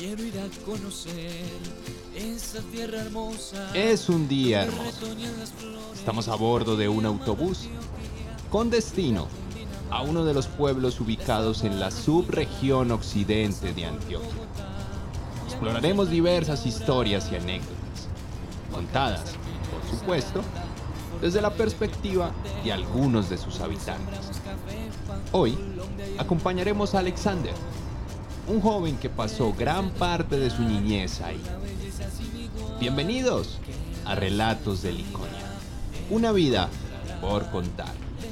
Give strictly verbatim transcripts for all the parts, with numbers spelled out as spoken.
Quiero ir a conocer esa tierra hermosa. Es un día hermoso. Estamos a bordo de un autobús con destino a uno de los pueblos ubicados en la subregión occidente de Antioquia. Exploraremos diversas historias y anécdotas, contadas, por supuesto, desde la perspectiva de algunos de sus habitantes. Hoy acompañaremos a Alexander, un joven que pasó gran parte de su niñez ahí. Bienvenidos a Relatos de Liconia, una vida por contar.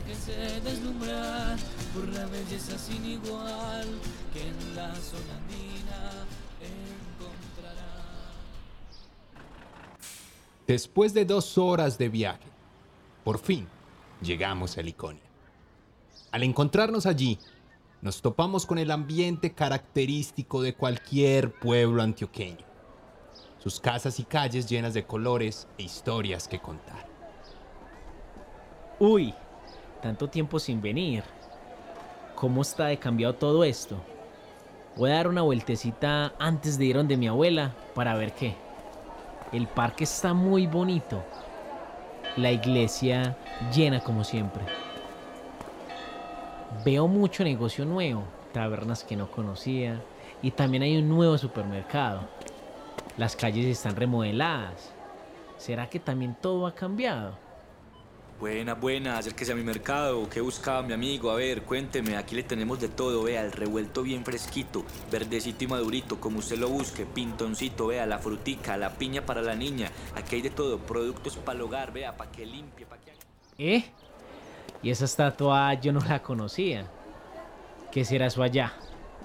Después de dos horas de viaje, por fin llegamos a Liconia. Al encontrarnos allí, nos topamos con el ambiente característico de cualquier pueblo antioqueño. Sus casas y calles llenas de colores e historias que contar. Uy, tanto tiempo sin venir. ¿Cómo está de cambiado todo esto? Voy a dar una vueltecita antes de ir donde mi abuela para ver qué. El parque está muy bonito. La iglesia llena como siempre. Veo mucho negocio nuevo, tabernas que no conocía y también hay un nuevo supermercado. Las calles están remodeladas. ¿Será que también todo ha cambiado? Buena, buena, acérquese a mi mercado. ¿Qué buscaba mi amigo? A ver, cuénteme, aquí le tenemos de todo. Vea, el revuelto bien fresquito, verdecito y madurito, como usted lo busque. Pintoncito, vea, la frutica, la piña para la niña. Aquí hay de todo, productos para el hogar, vea, para que limpie, para que... ¿Eh? Y esa estatua yo no la conocía. ¿Qué será eso allá?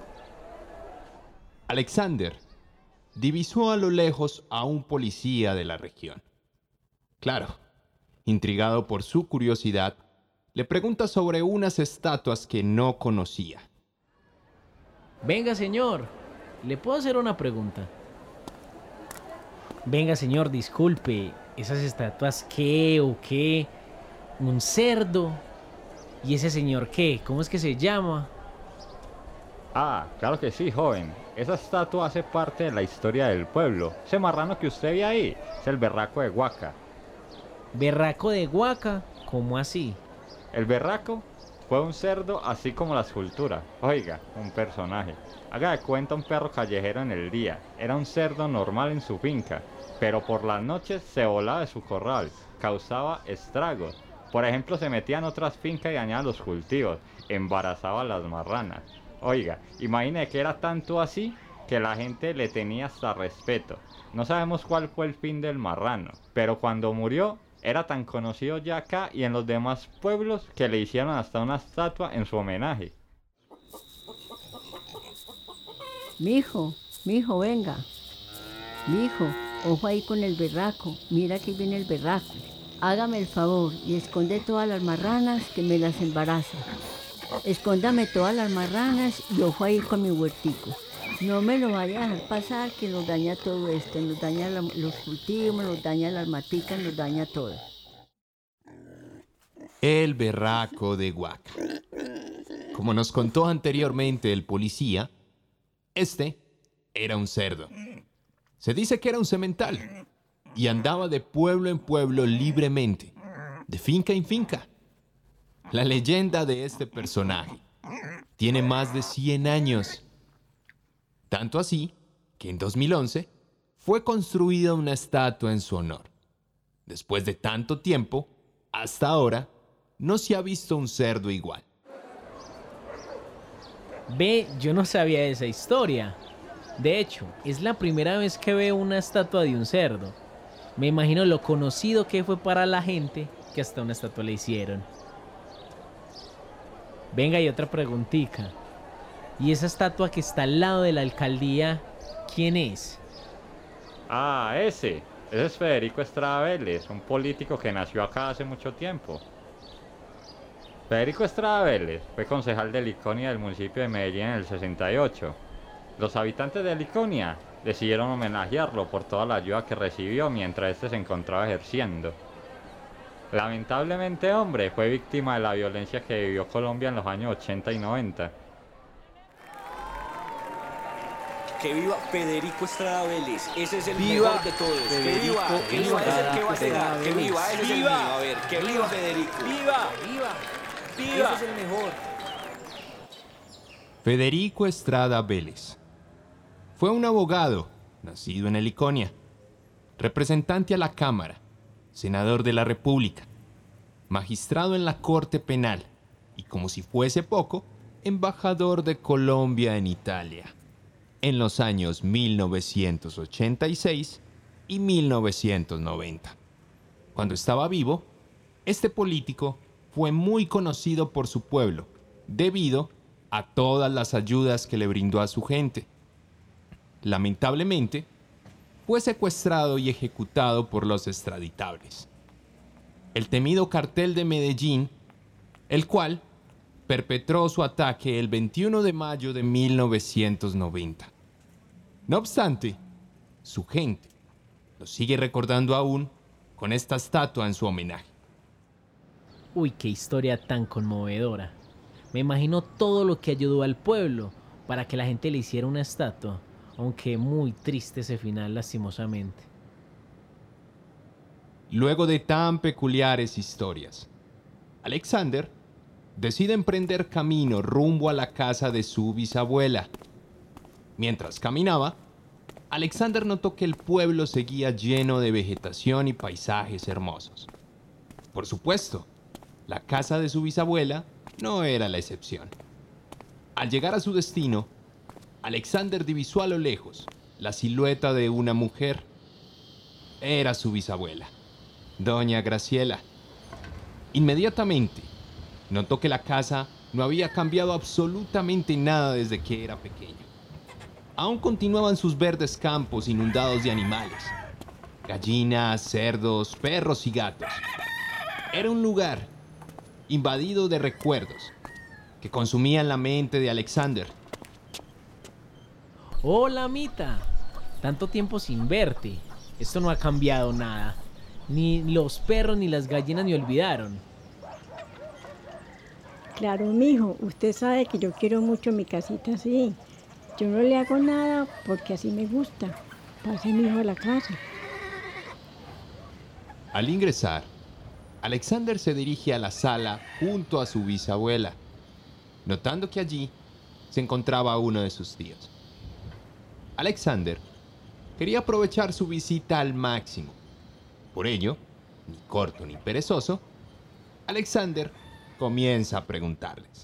Alexander divisó a lo lejos a un policía de la región. Claro, intrigado por su curiosidad, le pregunta sobre unas estatuas que no conocía. Venga, señor, ¿le puedo hacer una pregunta? Venga, señor, disculpe, ¿esas estatuas qué o qué? ¿Un cerdo? ¿Y ese señor qué? ¿Cómo es que se llama? Ah, claro que sí, joven. Esa estatua hace parte de la historia del pueblo. Ese marrano que usted ve ahí es el berraco de Guaca. ¿Berraco de Guaca? ¿Cómo así? El berraco fue un cerdo así como la escultura. Oiga, un personaje. Haga de cuenta un perro callejero en el día. Era un cerdo normal en su finca, pero por las noches se volaba de su corral. Causaba estragos. Por ejemplo, se metía en otras fincas y dañaba los cultivos. Embarazaba a las marranas. Oiga, imagine que era tanto así que la gente le tenía hasta respeto. No sabemos cuál fue el fin del marrano, pero cuando murió era tan conocido ya acá y en los demás pueblos que le hicieron hasta una estatua en su homenaje. Mijo, mijo, venga. Mijo, ojo ahí con el berraco. Mira que viene el berraco. Hágame el favor y esconde todas las marranas que me las embaraza. Escóndame todas las marranas y ojo ahí con mi huertico. No me lo vaya a dejar pasar, que nos daña todo esto. Nos daña la, los cultivos, nos daña las maticas, nos daña todo. El berraco de Guaca. Como nos contó anteriormente el policía, este era un cerdo. Se dice que era un semental y andaba de pueblo en pueblo libremente, de finca en finca. La leyenda de este personaje tiene más de cien años. Tanto así que en dos mil once fue construida una estatua en su honor. Después de tanto tiempo, hasta ahora, no se ha visto un cerdo igual. Ve, yo no sabía esa historia. De hecho, es la primera vez que veo una estatua de un cerdo. Me imagino lo conocido que fue para la gente que hasta una estatua le hicieron. Venga, y otra preguntita. ¿Y esa estatua que está al lado de la alcaldía, quién es? Ah, ese. Ese es Federico Estrada Vélez, un político que nació acá hace mucho tiempo. Federico Estrada Vélez fue concejal de Liconia del municipio de Medellín en el sesenta y ocho. Los habitantes de Liconia decidieron homenajearlo por toda la ayuda que recibió mientras este se encontraba ejerciendo. Lamentablemente, hombre, fue víctima de la violencia que vivió Colombia en los años ochenta y noventa. Que viva Federico Estrada Vélez. Ese es el Viva mejor de todos. Federico que viva, que viva, ese es el que va a llegar. Que viva, ese es el mío. A ver, que viva Federico. ¡Viva! Viva, ¡Viva! ese es el mejor. Federico Estrada Vélez fue un abogado nacido en Heliconia, representante a la Cámara, senador de la República, magistrado en la Corte Penal y, como si fuese poco, embajador de Colombia en Italia en los años mil novecientos ochenta y seis y mil novecientos noventa. Cuando estaba vivo, este político fue muy conocido por su pueblo debido a todas las ayudas que le brindó a su gente. Lamentablemente, fue secuestrado y ejecutado por los extraditables, el temido cartel de Medellín, el cual perpetró su ataque el veintiuno de mayo de mil novecientos noventa. No obstante, su gente lo sigue recordando aún con esta estatua en su homenaje. Uy, qué historia tan conmovedora. Me imagino todo lo que ayudó al pueblo para que la gente le hiciera una estatua, aunque muy triste ese final, lastimosamente. Luego de tan peculiares historias, Alexander decide emprender camino rumbo a la casa de su bisabuela. Mientras caminaba, Alexander notó que el pueblo seguía lleno de vegetación y paisajes hermosos. Por supuesto, la casa de su bisabuela no era la excepción. Al llegar a su destino, Alexander divisó a lo lejos la silueta de una mujer. Era su bisabuela, doña Graciela. Inmediatamente, notó que la casa no había cambiado absolutamente nada desde que era pequeño. Aún continuaban sus verdes campos inundados de animales, gallinas, cerdos, perros y gatos. Era un lugar invadido de recuerdos que consumían la mente de Alexander. Hola, Mita. Tanto tiempo sin verte. Esto no ha cambiado nada. Ni los perros ni las gallinas me olvidaron. Claro, mijo, usted sabe que yo quiero mucho mi casita así. Yo no le hago nada porque así me gusta. Pase, mijo, a la casa. Al ingresar, Alexander se dirige a la sala junto a su bisabuela, notando que allí se encontraba uno de sus tíos. Alexander quería aprovechar su visita al máximo. Por ello, ni corto ni perezoso, Alexander comienza a preguntarles.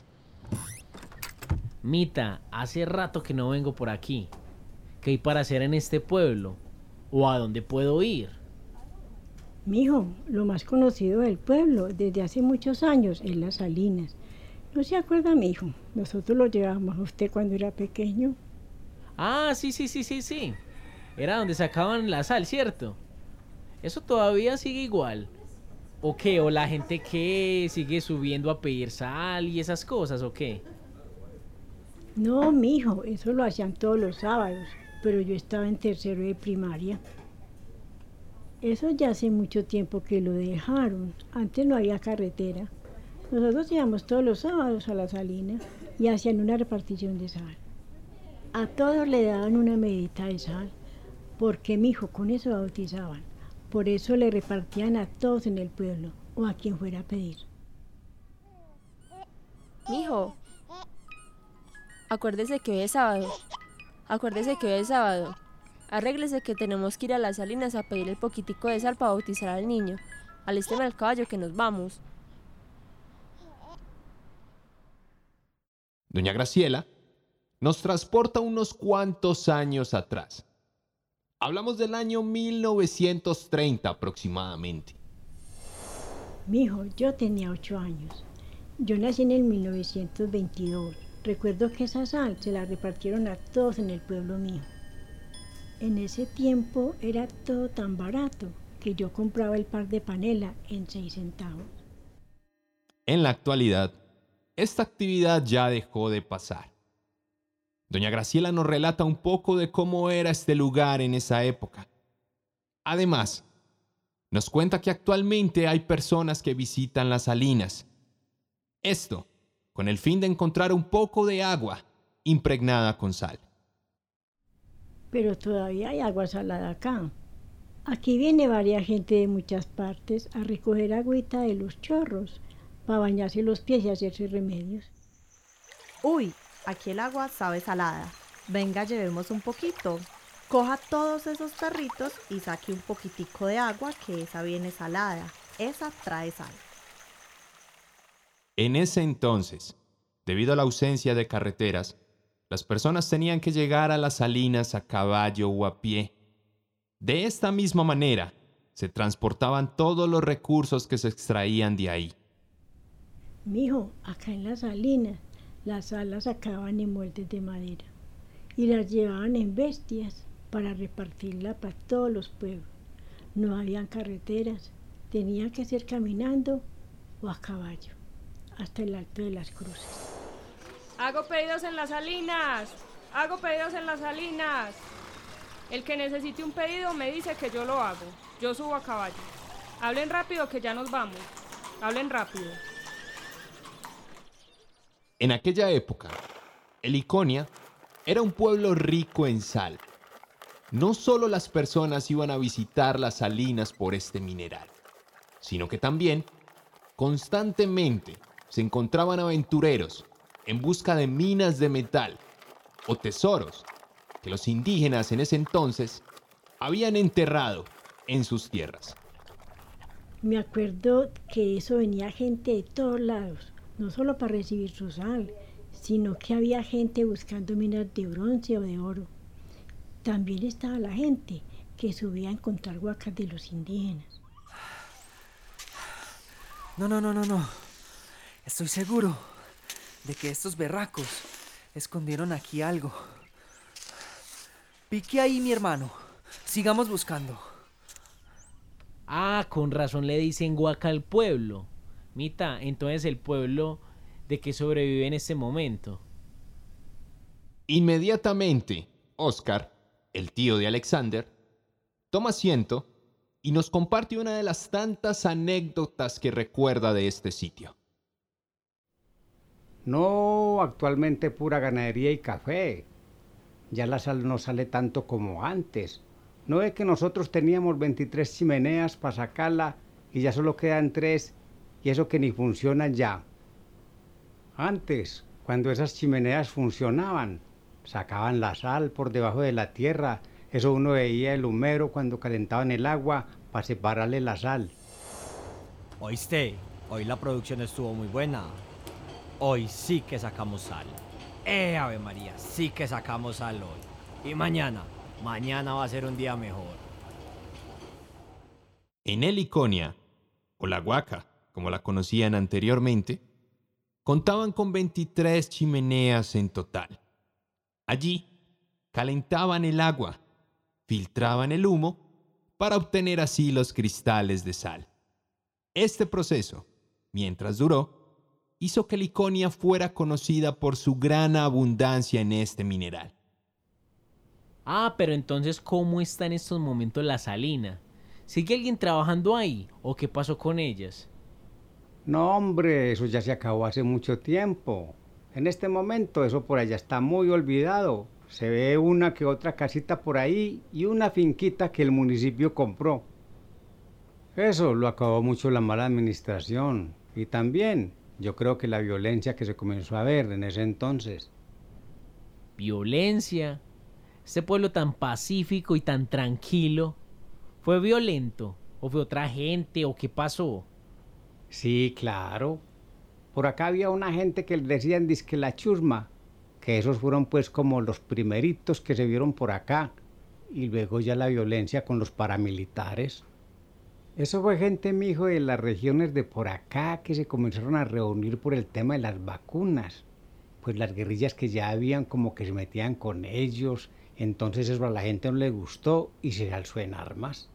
Mita, hace rato que no vengo por aquí. ¿Qué hay para hacer en este pueblo? ¿O a dónde puedo ir? Mijo, lo más conocido del pueblo desde hace muchos años es Las Salinas. ¿No se acuerda, mijo? Nosotros lo llevábamos a usted cuando era pequeño. Ah, sí, sí, sí, sí, sí. Era donde sacaban la sal, ¿cierto? ¿Eso todavía sigue igual? ¿O qué? ¿O la gente que sigue subiendo a pedir sal y esas cosas, o qué? No, mijo, eso lo hacían todos los sábados, pero yo estaba en tercero de primaria. Eso ya hace mucho tiempo que lo dejaron. Antes no había carretera. Nosotros íbamos todos los sábados a la salina y hacían una repartición de sal. A todos le daban una medita de sal, porque mijo, con eso bautizaban. Por eso le repartían a todos en el pueblo o a quien fuera a pedir. Mijo, acuérdese que hoy es sábado. Acuérdese que hoy es sábado. Arréglese que tenemos que ir a las salinas a pedir el poquitico de sal para bautizar al niño. Alísteme al caballo que nos vamos. Doña Graciela nos transporta unos cuantos años atrás. Hablamos del año mil novecientos treinta aproximadamente. Mijo, yo tenía ocho años. Yo nací en el mil novecientos veintidós. Recuerdo que esa sal se la repartieron a todos en el pueblo mío. En ese tiempo era todo tan barato que yo compraba el par de panela en seis centavos. En la actualidad, esta actividad ya dejó de pasar. Doña Graciela nos relata un poco de cómo era este lugar en esa época. Además, nos cuenta que actualmente hay personas que visitan las salinas. Esto con el fin de encontrar un poco de agua impregnada con sal. pero todavía hay agua salada acá. Aquí viene varias gente de muchas partes a recoger agüita de los chorros para bañarse los pies y hacerse remedios. Uy, aquí el agua sabe salada. Venga, llevemos un poquito. Coja todos esos tarritos y saque un poquitico de agua, que esa viene salada. Esa trae sal. En ese entonces, debido a la ausencia de carreteras, las personas tenían que llegar a las salinas a caballo o a pie. De esta misma manera, se transportaban todos los recursos que se extraían de ahí. Mijo, acá en las salinas, las sal las sacaban en moldes de madera y las llevaban en bestias para repartirla para todos los pueblos. No habían carreteras, tenían que ser caminando o a caballo, hasta el Alto de las Cruces. Hago pedidos en las salinas, hago pedidos en las salinas. El que necesite un pedido me dice que yo lo hago, yo subo a caballo. Hablen rápido que ya nos vamos, hablen rápido. En aquella época, Heliconia era un pueblo rico en sal. No solo las personas iban a visitar las salinas por este mineral, sino que también, constantemente, se encontraban aventureros en busca de minas de metal o tesoros que los indígenas en ese entonces habían enterrado en sus tierras. Me acuerdo que eso venía gente de todos lados, no solo para recibir su sal, sino que había gente buscando minas de bronce o de oro. También estaba la gente que subía a encontrar huacas de los indígenas. No, no, no, no, no. Estoy seguro de que estos berracos escondieron aquí algo. Pique ahí, mi hermano. Sigamos buscando. Ah, con razón le dicen huaca al pueblo. Mita, entonces el pueblo de que sobrevive en este momento. Inmediatamente, Oscar, el tío de Alexander, toma asiento y nos comparte una de las tantas anécdotas que recuerda de este sitio. No, actualmente pura ganadería y café. Ya la sal no sale tanto como antes. ¿No es que nosotros teníamos veintitrés chimeneas para sacarla y ya solo quedan tres y eso que ni funcionan ya? Antes, cuando esas chimeneas funcionaban, sacaban la sal por debajo de la tierra. Eso uno veía el humero cuando calentaban el agua para separarle la sal. Oíste, hoy la producción estuvo muy buena. Hoy sí que sacamos sal. ¡Eh, Ave María! Sí que sacamos sal hoy. Y mañana, mañana va a ser un día mejor. En Heliconia, o la Huaca, como la conocían anteriormente, contaban con veintitrés chimeneas en total. Allí, calentaban el agua, filtraban el humo para obtener así los cristales de sal. Este proceso, mientras duró, hizo que Heliconia fuera conocida por su gran abundancia en este mineral. Ah, pero entonces, ¿cómo está en estos momentos la salina? ¿Sigue alguien trabajando ahí o qué pasó con ellas? No, hombre, eso ya se acabó hace mucho tiempo. En este momento eso por allá está muy olvidado. Se ve una que otra casita por ahí y una finquita que el municipio compró. Eso lo acabó mucho la mala administración y también yo creo que la violencia que se comenzó a ver en ese entonces. ¿Violencia? Este pueblo tan pacífico y tan tranquilo, ¿fue violento? ¿O fue otra gente? ¿O qué pasó? Sí, claro. Por acá había una gente que le decían dizque la chusma, que esos fueron pues como los primeritos que se vieron por acá, y luego ya la violencia con los paramilitares. Eso fue gente, mijo, de las regiones de por acá que se comenzaron a reunir por el tema de las vacunas. Pues las guerrillas que ya habían como que se metían con ellos, entonces eso a la gente no le gustó y se alzó en armas.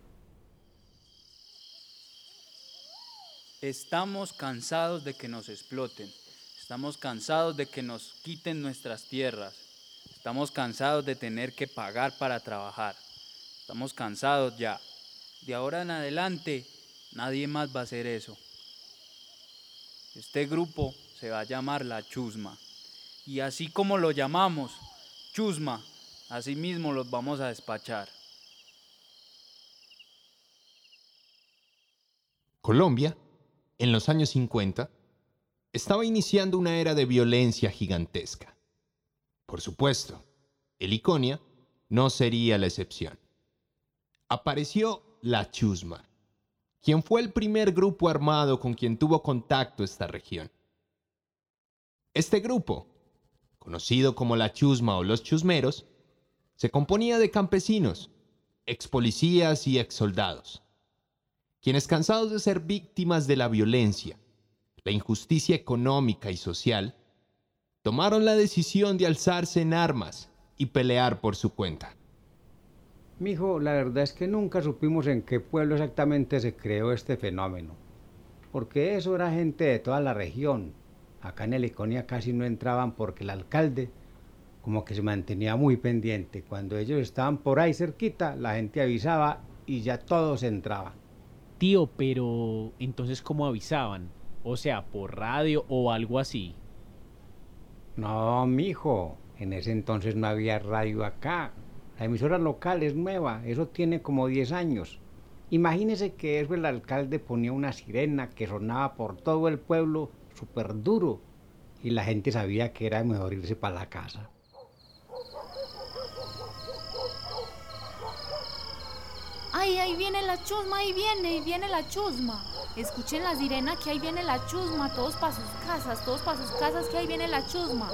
Estamos cansados de que nos exploten. Estamos cansados de que nos quiten nuestras tierras. Estamos cansados de tener que pagar para trabajar. Estamos cansados ya. De ahora en adelante, nadie más va a hacer eso. Este grupo se va a llamar La Chusma. Y así como lo llamamos, Chusma, así mismo los vamos a despachar. Colombia, en los años cincuenta, estaba iniciando una era de violencia gigantesca. Por supuesto, Heliconia no sería la excepción. Apareció la Chusma, quien fue el primer grupo armado con quien tuvo contacto esta región. Este grupo, conocido como la Chusma o los Chusmeros, se componía de campesinos, expolicías y exsoldados, quienes, cansados de ser víctimas de la violencia, la injusticia económica y social, tomaron la decisión de alzarse en armas y pelear por su cuenta. Mijo, la verdad es que nunca supimos en qué pueblo exactamente se creó este fenómeno, porque eso era gente de toda la región. Acá en Heliconia casi no entraban porque el alcalde como que se mantenía muy pendiente. Cuando ellos estaban por ahí cerquita, la gente avisaba y ya todos entraban. Tío, pero entonces ¿cómo avisaban? O sea, ¿por radio o algo así? No, mijo, en ese entonces no había radio acá. La emisora local es nueva, eso tiene como diez años. Imagínese que eso el alcalde ponía una sirena que sonaba por todo el pueblo súper duro y la gente sabía que era mejor irse para la casa. ¡Ay, ahí viene la chusma! ¡Ahí viene! ¡Ahí viene la chusma! Escuchen la sirena, que ahí viene la chusma. Todos para sus casas, todos para sus casas, que ahí viene la chusma.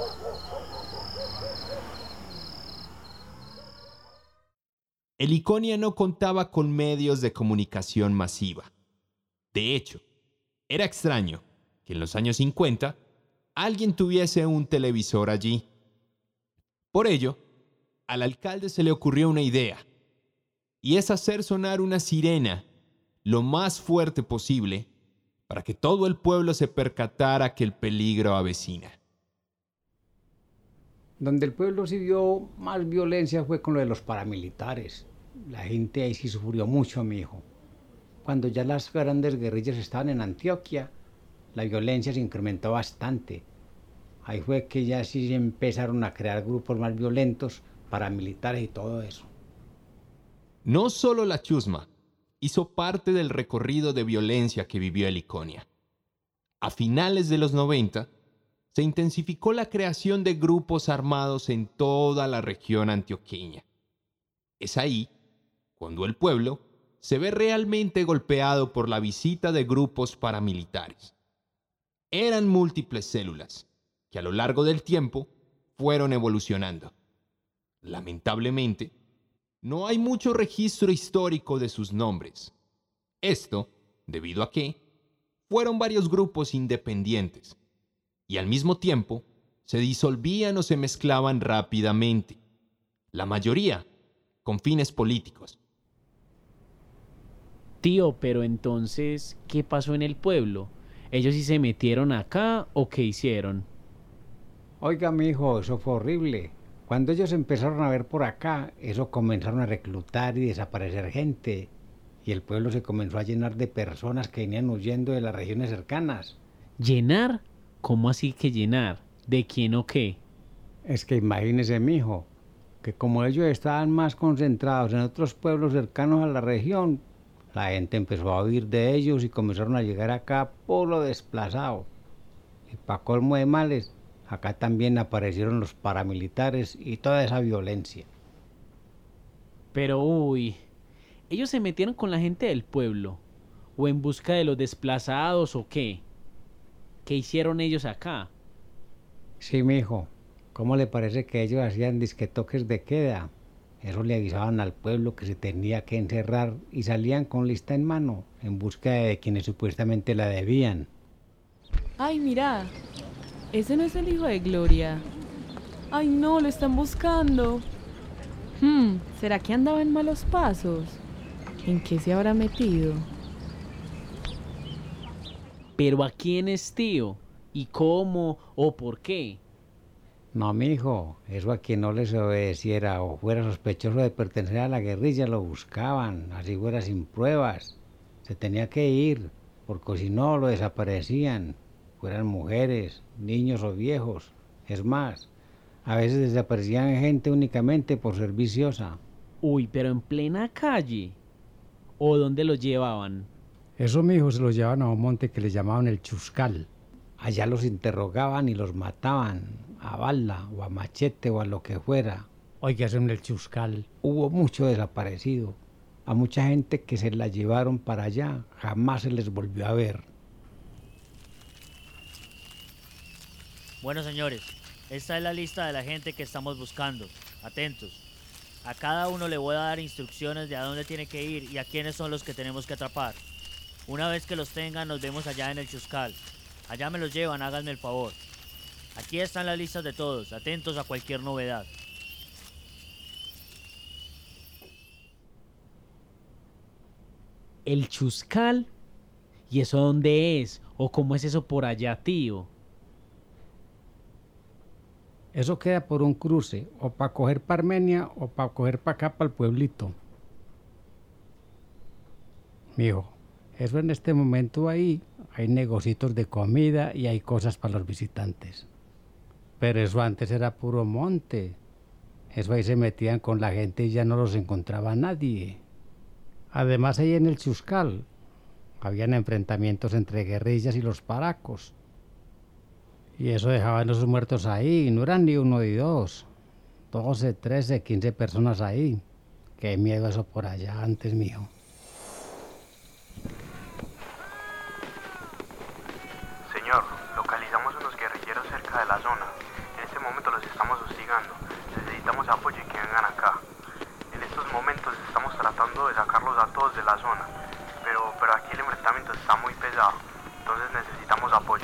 Heliconia no contaba con medios de comunicación masiva. De hecho, era extraño que en los años cincuenta alguien tuviese un televisor allí. Por ello, al alcalde se le ocurrió una idea, y es hacer sonar una sirena lo más fuerte posible para que todo el pueblo se percatara que el peligro avecina. Donde el pueblo sí vio más violencia fue con lo de los paramilitares. La gente ahí sí sufrió mucho, mi hijo. Cuando ya las grandes guerrillas estaban en Antioquia, la violencia se incrementó bastante. Ahí fue que ya sí empezaron a crear grupos más violentos, paramilitares y todo eso. No solo la Chusma hizo parte del recorrido de violencia que vivió Heliconia. A finales de los noventa, se intensificó la creación de grupos armados en toda la región antioqueña. Es ahí cuando el pueblo se ve realmente golpeado por la visita de grupos paramilitares. Eran múltiples células que a lo largo del tiempo fueron evolucionando. Lamentablemente, no hay mucho registro histórico de sus nombres. Esto debido a que fueron varios grupos independientes y al mismo tiempo se disolvían o se mezclaban rápidamente, la mayoría con fines políticos. Tío, pero entonces, ¿qué pasó en el pueblo? ¿Ellos sí se metieron acá o qué hicieron? Oiga, mi hijo, eso fue horrible. Cuando ellos empezaron a ver por acá, eso comenzaron a reclutar y desaparecer gente. Y el pueblo se comenzó a llenar de personas que venían huyendo de las regiones cercanas. ¿Llenar? ¿Cómo así que llenar? ¿De quién o qué? Es que imagínese, mijo, que como ellos estaban más concentrados en otros pueblos cercanos a la región, la gente empezó a huir de ellos y comenzaron a llegar acá por lo desplazado. Y para colmo de males, acá también aparecieron los paramilitares y toda esa violencia. Pero uy, ¿ellos se metieron con la gente del pueblo? ¿O en busca de los desplazados o qué? ¿Qué hicieron ellos acá? Sí, mijo. ¿Cómo le parece que ellos hacían disque toques de queda? Eso le avisaban al pueblo que se tenía que encerrar y salían con lista en mano en busca de quienes supuestamente la debían. Ay, mira, ese no es el hijo de Gloria. Ay, no, lo están buscando. Hmm, ¿será que andaba en malos pasos? ¿En qué se habrá metido? ¿Pero a quién es, tío? ¿Y cómo o por qué? No, mijo, eso a quien no les obedeciera o fuera sospechoso de pertenecer a la guerrilla lo buscaban, así fuera sin pruebas. Se tenía que ir, porque si no lo desaparecían, fueran mujeres, niños o viejos. Es más, A veces desaparecían gente únicamente por ser viciosa. Uy, pero en plena calle. ¿O dónde los llevaban? Eso, mijo, se los llevaban a un monte que le llamaban el Chuscal. Allá los interrogaban y los mataban, a bala o a machete o a lo que fuera. Oiga, en el Chuscal hubo mucho desaparecido. A mucha gente que se la llevaron para allá, jamás se les volvió a ver. Bueno, señores, esta es la lista de la gente que estamos buscando. Atentos. A cada uno le voy a dar instrucciones de a dónde tiene que ir y a quiénes son los que tenemos que atrapar. Una vez que los tengan, nos vemos allá en el Chuscal. Allá me los llevan, háganme el favor. Aquí están las listas de todos, atentos a cualquier novedad. ¿El Chuscal? ¿Y eso dónde es? ¿O cómo es eso por allá, tío? Eso queda por un cruce, o para coger para Armenia o para coger para acá, para el pueblito. Mijo, eso en este momento ahí hay negocios de comida y hay cosas para los visitantes. Pero eso antes era puro monte. Eso ahí se metían con la gente y ya no los encontraba nadie. Además, ahí en el Chuscal habían enfrentamientos entre guerrillas y los paracos. Y eso dejaban esos muertos ahí, no eran ni uno ni dos. doce, trece, quince personas ahí. Qué miedo eso por allá antes, mijo. Señor, localizamos unos guerrilleros cerca de la zona. En este momento los estamos hostigando. Necesitamos apoyo y que vengan acá. En estos momentos estamos tratando de sacarlos a todos de la zona. Pero, pero aquí el enfrentamiento está muy pesado. Entonces necesitamos apoyo.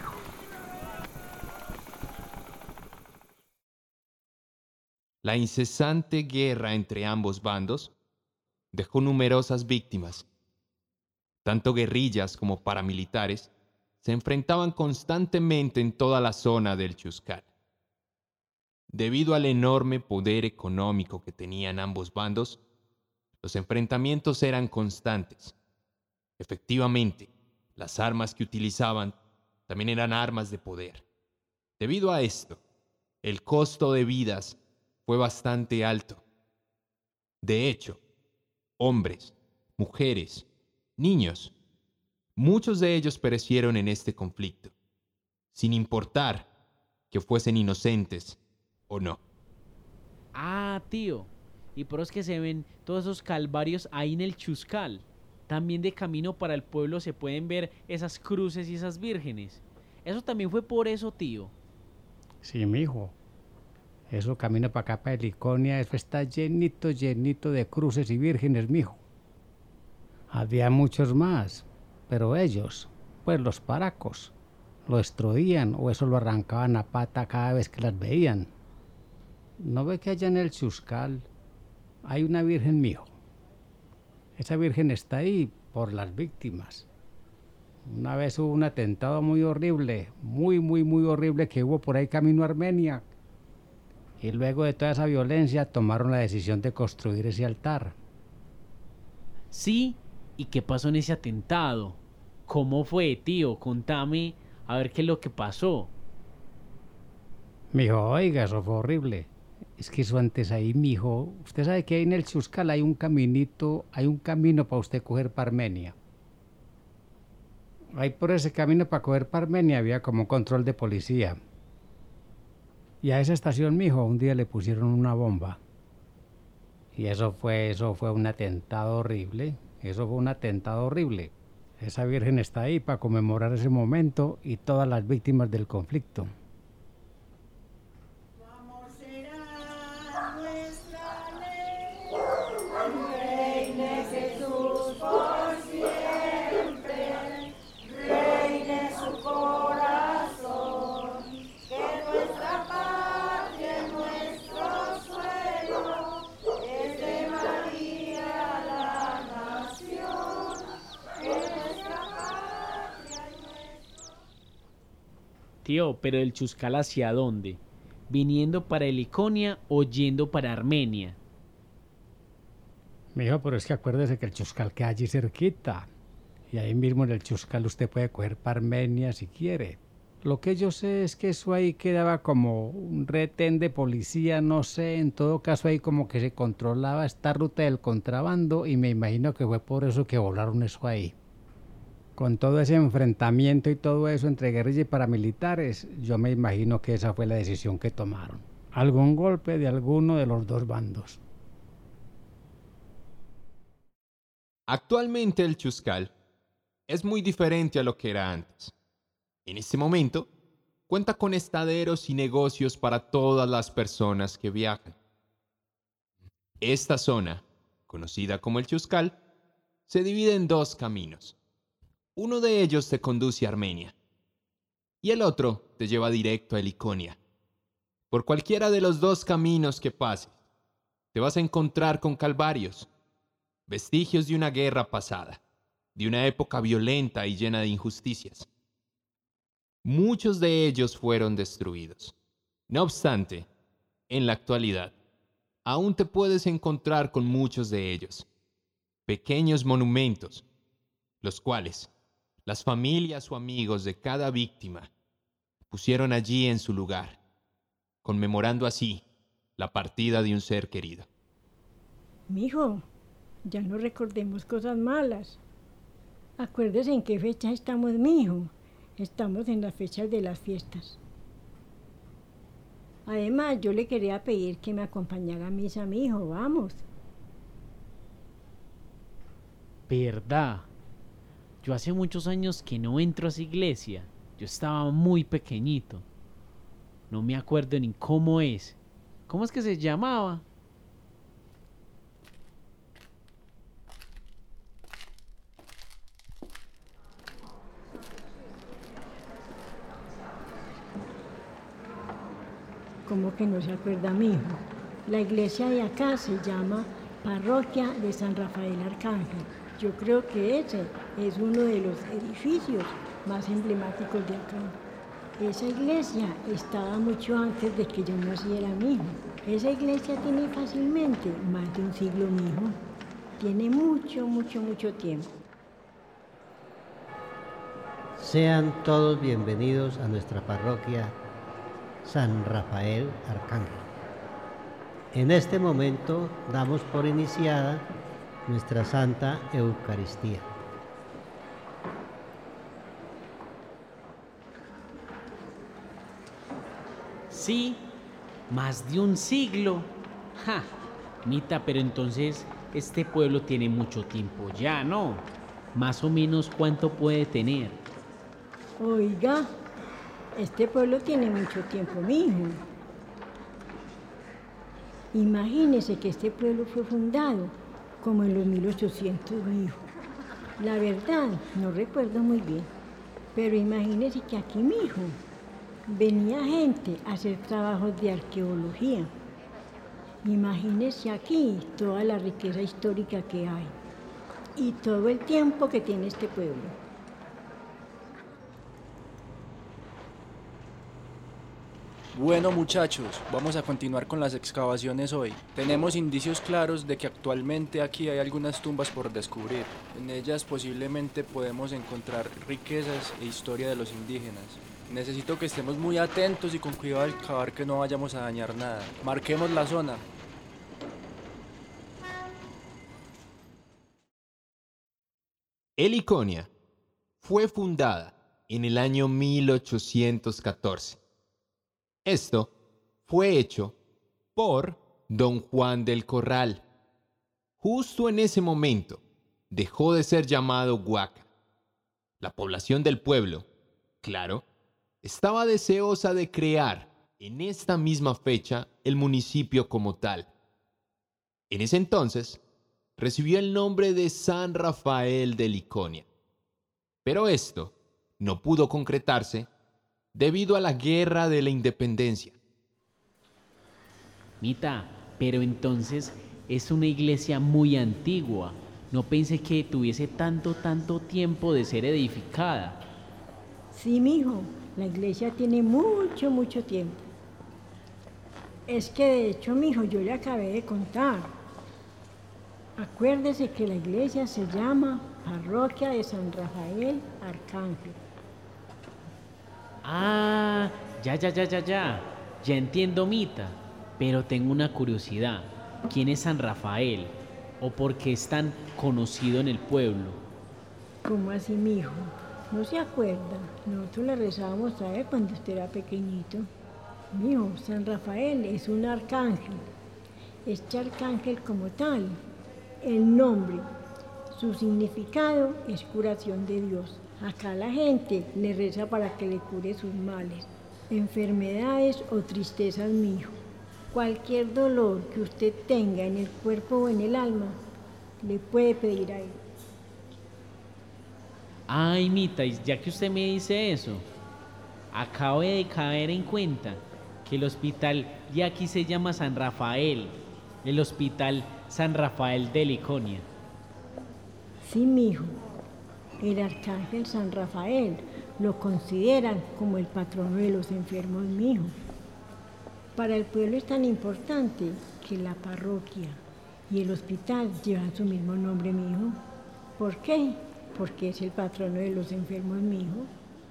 La incesante guerra entre ambos bandos dejó numerosas víctimas. Tanto guerrillas como paramilitares se enfrentaban constantemente en toda la zona del Chuscal. Debido al enorme poder económico que tenían ambos bandos, los enfrentamientos eran constantes. Efectivamente, las armas que utilizaban también eran armas de poder. Debido a esto, el costo de vidas fue bastante alto. De hecho, hombres, mujeres, niños, muchos de ellos perecieron en este conflicto, sin importar que fuesen inocentes o no. Ah, tío, y por eso es que se ven todos esos calvarios ahí en el Chuscal. También de camino para el pueblo se pueden ver esas cruces y esas vírgenes. Eso también fue por eso, tío. Sí, mijo. Eso camina para acá, para Heliconia, eso está llenito, llenito de cruces y vírgenes, mijo. Había muchos más, pero ellos, pues los paracos, lo destruían o eso lo arrancaban a pata cada vez que las veían. ¿No ve que allá en el Chuscal hay una virgen, mijo? Esa virgen está ahí por las víctimas. Una vez hubo un atentado muy horrible, muy, muy, muy horrible que hubo por ahí camino a Armenia. Y luego de toda esa violencia tomaron la decisión de construir ese altar. Sí, ¿y qué pasó en ese atentado? ¿Cómo fue, tío? Contame a ver qué es lo que pasó. Mijo, oiga, eso fue horrible. Es que eso antes ahí, mijo, usted sabe que ahí en el Chuscal hay un caminito, hay un camino para usted coger para Armenia. Ahí por ese camino para coger para Armenia había como un control de policía. Y a esa estación, mijo, un día le pusieron una bomba. Y eso fue, eso fue un atentado horrible. Eso fue un atentado horrible. Esa virgen está ahí para conmemorar ese momento y todas las víctimas del conflicto. Tío, pero el Chuscal ¿hacia dónde? ¿Viniendo para Heliconia o yendo para Armenia? Mijo, pero es que acuérdese que el Chuscal queda allí cerquita. Y ahí mismo en el Chuscal usted puede coger para Armenia si quiere. Lo que yo sé es que eso ahí quedaba como un retén de policía, no sé, en todo caso ahí como que se controlaba esta ruta del contrabando y me imagino que fue por eso que volaron eso ahí. Con todo ese enfrentamiento y todo eso entre guerrilla y paramilitares, yo me imagino que esa fue la decisión que tomaron. Algún golpe de alguno de los dos bandos. Actualmente el Chuscal es muy diferente a lo que era antes. En este momento, cuenta con estaderos y negocios para todas las personas que viajan. Esta zona, conocida como el Chuscal, se divide en dos caminos. Uno de ellos te conduce a Armenia y el otro te lleva directo a Heliconia. Por cualquiera de los dos caminos que pases, te vas a encontrar con calvarios, vestigios de una guerra pasada, de una época violenta y llena de injusticias. Muchos de ellos fueron destruidos. No obstante, en la actualidad, aún te puedes encontrar con muchos de ellos. Pequeños monumentos, los cuales las familias o amigos de cada víctima pusieron allí en su lugar, conmemorando así la partida de un ser querido. Mijo, ya no recordemos cosas malas. Acuérdese en qué fecha estamos, mijo. Estamos en las fechas de las fiestas. Además, yo le quería pedir que me acompañara a misa, mijo, vamos. ¿Verdad? Yo hace muchos años que no entro a esa iglesia. Yo estaba muy pequeñito. No me acuerdo ni cómo es. ¿Cómo es que se llamaba? ¿Cómo que no se acuerda, mijo? La iglesia de acá se llama Parroquia de San Rafael Arcángel. Yo creo que ese es uno de los edificios más emblemáticos de acá. Esa iglesia estaba mucho antes de que yo naciera, mijo. Esa iglesia tiene fácilmente más de un siglo, mijo. Tiene mucho, mucho, mucho tiempo. Sean todos bienvenidos a nuestra parroquia San Rafael Arcángel. En este momento damos por iniciada nuestra Santa Eucaristía. Sí, más de un siglo. Ja, Mita, pero entonces este pueblo tiene mucho tiempo ya, ¿no? Más o menos cuánto puede tener. Oiga, este pueblo tiene mucho tiempo, mijo. Imagínese que este pueblo fue fundado como en los mil ochocientos, mijo. La verdad, no recuerdo muy bien, pero imagínese que aquí, mijo, venía gente a hacer trabajos de arqueología. Imagínese aquí toda la riqueza histórica que hay y todo el tiempo que tiene este pueblo. Bueno, muchachos, vamos a continuar con las excavaciones hoy. Tenemos indicios claros de que actualmente aquí hay algunas tumbas por descubrir. En ellas posiblemente podemos encontrar riquezas e historia de los indígenas. Necesito que estemos muy atentos y con cuidado al cavar, que no vayamos a dañar nada. Marquemos la zona. Heliconia fue fundada en el año mil ochocientos catorce. Esto fue hecho por don Juan del Corral. Justo en ese momento dejó de ser llamado Huaca. La población del pueblo, claro, estaba deseosa de crear en esta misma fecha el municipio como tal. En ese entonces recibió el nombre de San Rafael de Heliconia. Pero esto no pudo concretarse debido a la Guerra de la Independencia. Mita, pero entonces es una iglesia muy antigua. No pensé que tuviese tanto, tanto tiempo de ser edificada. Sí, mijo, la iglesia tiene mucho, mucho tiempo. Es que de hecho, mijo, yo le acabé de contar. Acuérdese que la iglesia se llama Parroquia de San Rafael Arcángel. Ah, ya, ya, ya, ya, ya. Ya entiendo, Mita. Pero tengo una curiosidad. ¿Quién es San Rafael? ¿O por qué es tan conocido en el pueblo? ¿Cómo así, mijo? ¿No se acuerda? Nosotros le rezábamos a él cuando usted era pequeñito. Mijo, San Rafael es un arcángel. Este arcángel como tal, el nombre, su significado es curación de Dios. Acá la gente le reza para que le cure sus males, enfermedades o tristezas, mijo. Cualquier dolor que usted tenga en el cuerpo o en el alma, le puede pedir a él. Ay, Mita, ya que usted me dice eso, acabo de caer en cuenta que el hospital ya aquí se llama San Rafael, el Hospital San Rafael de Liconia. Sí, mijo. El arcángel San Rafael lo consideran como el patrono de los enfermos, mijo. Para el pueblo es tan importante que la parroquia y el hospital llevan su mismo nombre, mijo. ¿Por qué? Porque es el patrono de los enfermos, mijo.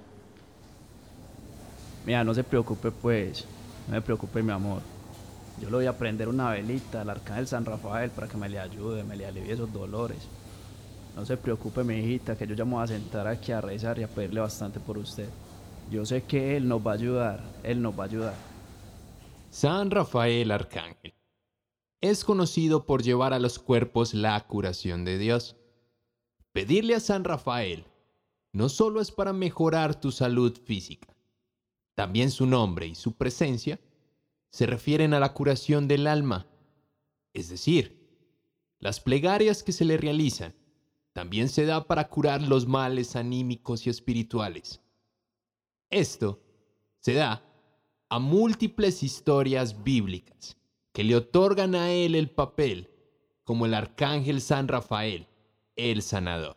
Mira, no se preocupe pues, no me preocupe, mi amor. Yo le voy a prender una velita al arcángel San Rafael para que me le ayude, me le alivie esos dolores. No se preocupe, mi hijita, que yo ya me voy a sentar aquí a rezar y a pedirle bastante por usted. Yo sé que él nos va a ayudar, él nos va a ayudar. San Rafael Arcángel es conocido por llevar a los cuerpos la curación de Dios. Pedirle a San Rafael no solo es para mejorar tu salud física, también su nombre y su presencia se refieren a la curación del alma, es decir, las plegarias que se le realizan también se da para curar los males anímicos y espirituales. Esto se da a múltiples historias bíblicas que le otorgan a él el papel como el arcángel San Rafael, el sanador.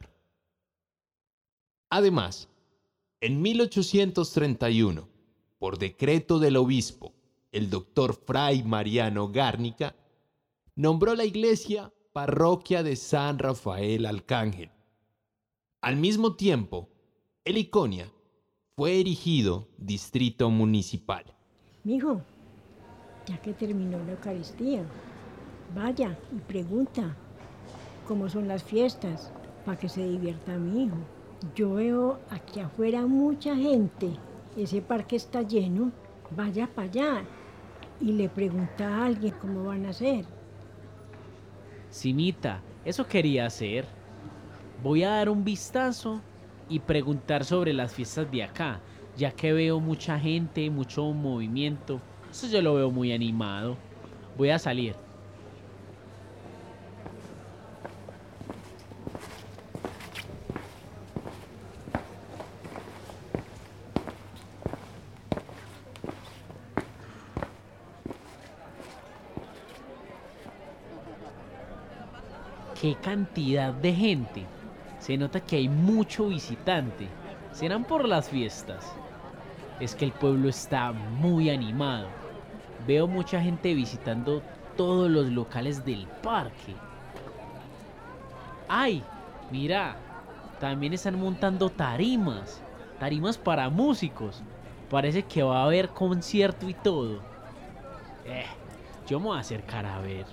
Además, en mil ochocientos treinta y uno, por decreto del obispo, el doctor Fray Mariano Gárnica, nombró la iglesia Parroquia de San Rafael Arcángel. Al mismo tiempo, el Liconia fue erigido distrito municipal. Mijo, ya que terminó la Eucaristía, vaya y pregunta cómo son las fiestas para que se divierta mi hijo. Yo veo aquí afuera mucha gente, ese parque está lleno, vaya para allá y le pregunta a alguien cómo van a hacer. Simita, eso quería hacer. Voy a dar un vistazo y preguntar sobre las fiestas de acá, ya que veo mucha gente, mucho movimiento. Eso yo lo veo muy animado. Voy a salir. ¡Qué cantidad de gente! Se nota que hay mucho visitante. ¿Serán por las fiestas? Es que el pueblo está muy animado. Veo mucha gente visitando todos los locales del parque. ¡Ay! Mira, también están montando tarimas. Tarimas para músicos. Parece que va a haber concierto y todo. Eh, yo me voy a acercar a ver.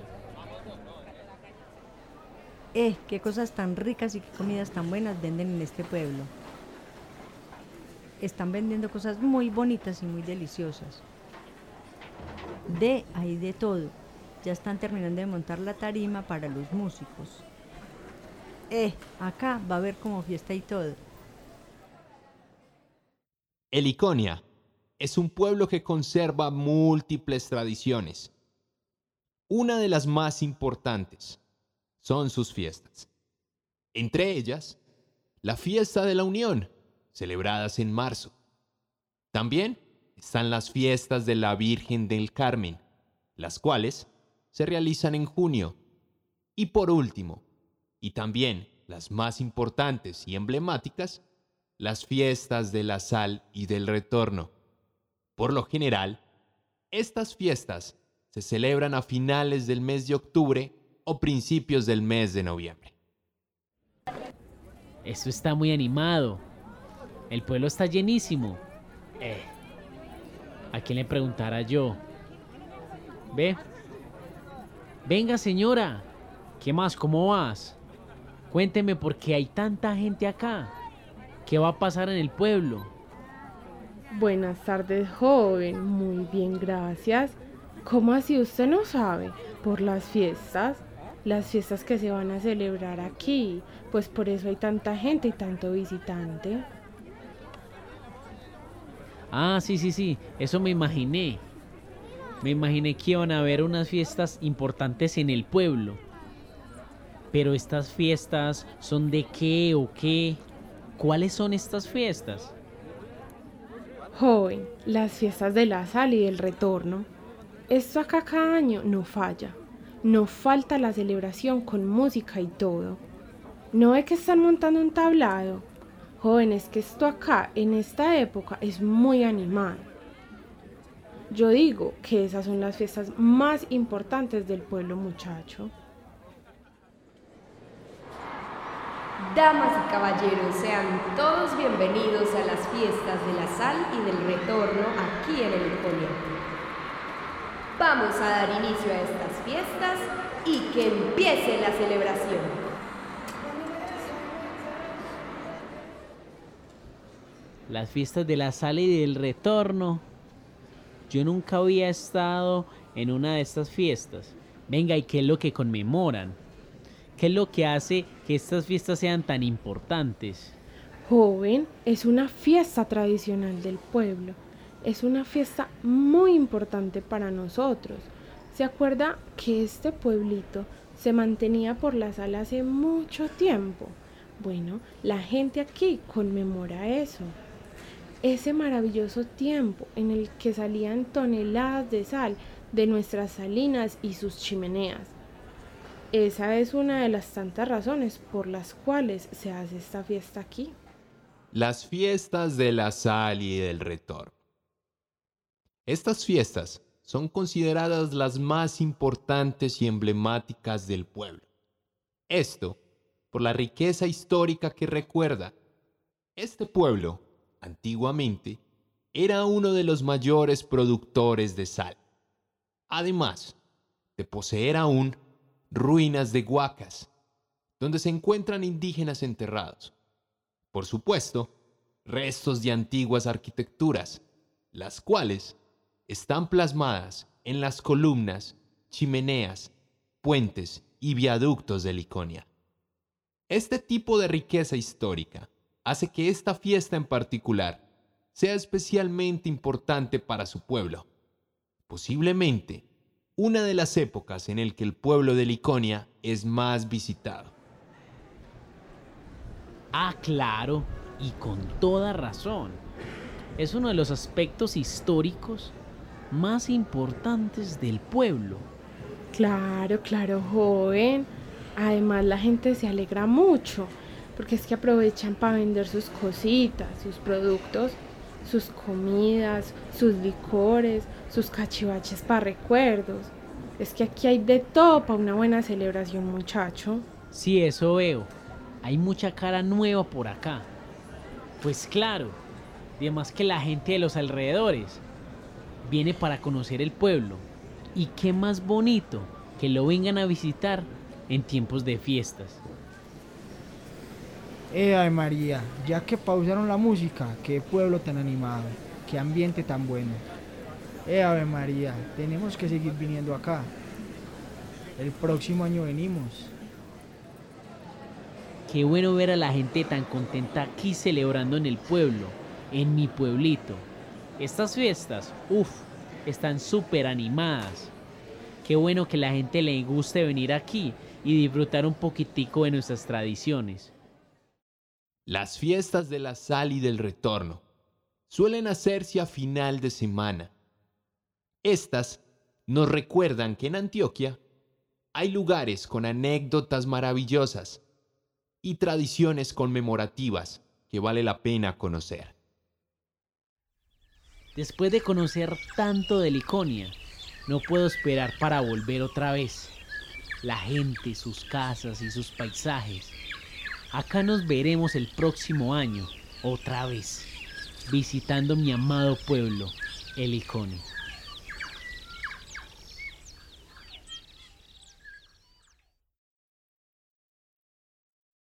Eh, qué cosas tan ricas y qué comidas tan buenas venden en este pueblo. Están vendiendo cosas muy bonitas y muy deliciosas. De ahí de todo. Ya están terminando de montar la tarima para los músicos. Eh, acá va a haber como fiesta y todo. El Liconia es un pueblo que conserva múltiples tradiciones. Una de las más importantes son sus fiestas. Entre ellas, la fiesta de la Unión, celebradas en marzo. También están las fiestas de la Virgen del Carmen, las cuales se realizan en junio. Y por último, y también las más importantes y emblemáticas, las fiestas de la Sal y del Retorno. Por lo general, estas fiestas se celebran a finales del mes de octubre o principios del mes de noviembre. Esto está muy animado. El pueblo está llenísimo. Eh, ¿a quién le preguntara yo? ¿Ve? Venga, señora. ¿Qué más? ¿Cómo vas? Cuénteme por qué hay tanta gente acá. ¿Qué va a pasar en el pueblo? Buenas tardes, joven. Muy bien, gracias. ¿Cómo así usted no sabe? Por las fiestas. Las fiestas que se van a celebrar aquí. Pues por eso hay tanta gente y tanto visitante. Ah, sí, sí, sí. Eso me imaginé. Me imaginé que iban a haber unas fiestas importantes en el pueblo. Pero estas fiestas, ¿son de qué o qué? ¿Cuáles son estas fiestas? Joven, las fiestas de la sal y del retorno. Esto acá cada año no falla. No falta la celebración con música y todo. ¿No ve que están montando un tablado? Joven, es que esto acá, en esta época, es muy animado. Yo digo que esas son las fiestas más importantes del pueblo, muchacho. Damas y caballeros, sean todos bienvenidos a las fiestas de la sal y del retorno aquí en el Liconia. Vamos a dar inicio a estas fiestas y que empiece la celebración. Las fiestas de la sal y del retorno. Yo nunca había estado en una de estas fiestas. Venga, ¿y qué es lo que conmemoran? ¿Qué es lo que hace que estas fiestas sean tan importantes? Joven, es una fiesta tradicional del pueblo. Es una fiesta muy importante para nosotros. ¿Se acuerda que este pueblito se mantenía por la sal hace mucho tiempo? Bueno, la gente aquí conmemora eso. Ese maravilloso tiempo en el que salían toneladas de sal de nuestras salinas y sus chimeneas. Esa es una de las tantas razones por las cuales se hace esta fiesta aquí. Las fiestas de la sal y del retorno. Estas fiestas son consideradas las más importantes y emblemáticas del pueblo. Esto por la riqueza histórica que recuerda. Este pueblo, antiguamente, era uno de los mayores productores de sal. Además de poseer aún ruinas de huacas, donde se encuentran indígenas enterrados. Por supuesto, restos de antiguas arquitecturas, las cuales están plasmadas en las columnas, chimeneas, puentes y viaductos de Liconia. Este tipo de riqueza histórica hace que esta fiesta en particular sea especialmente importante para su pueblo. Posiblemente una de las épocas en el que el pueblo de Liconia es más visitado. Ah, claro, y con toda razón. Es uno de los aspectos históricos más importantes del pueblo. Claro, claro, joven. Además, la gente se alegra mucho, porque es que aprovechan para vender sus cositas, sus productos, sus comidas, sus licores, sus cachivaches para recuerdos. Es que aquí hay de todo para una buena celebración, muchacho. Sí, eso veo. Hay mucha cara nueva por acá. Pues claro, además que la gente de los alrededores viene para conocer el pueblo. Y qué más bonito que lo vengan a visitar en tiempos de fiestas. Eh, ay María, ya que pausaron la música, qué pueblo tan animado, qué ambiente tan bueno. Eh, Ave María, tenemos que seguir viniendo acá. El próximo año venimos. Qué bueno ver a la gente tan contenta aquí celebrando en el pueblo, en mi pueblito. Estas fiestas, uff, están súper animadas. Qué bueno que la gente le guste venir aquí y disfrutar un poquitico de nuestras tradiciones. Las fiestas de la sal y del retorno suelen hacerse a final de semana. Estas nos recuerdan que en Antioquia hay lugares con anécdotas maravillosas y tradiciones conmemorativas que vale la pena conocer. Después de conocer tanto de Liconia, no puedo esperar para volver otra vez. La gente, sus casas y sus paisajes. Acá nos veremos el próximo año, otra vez. visitando mi amado pueblo, el Icone.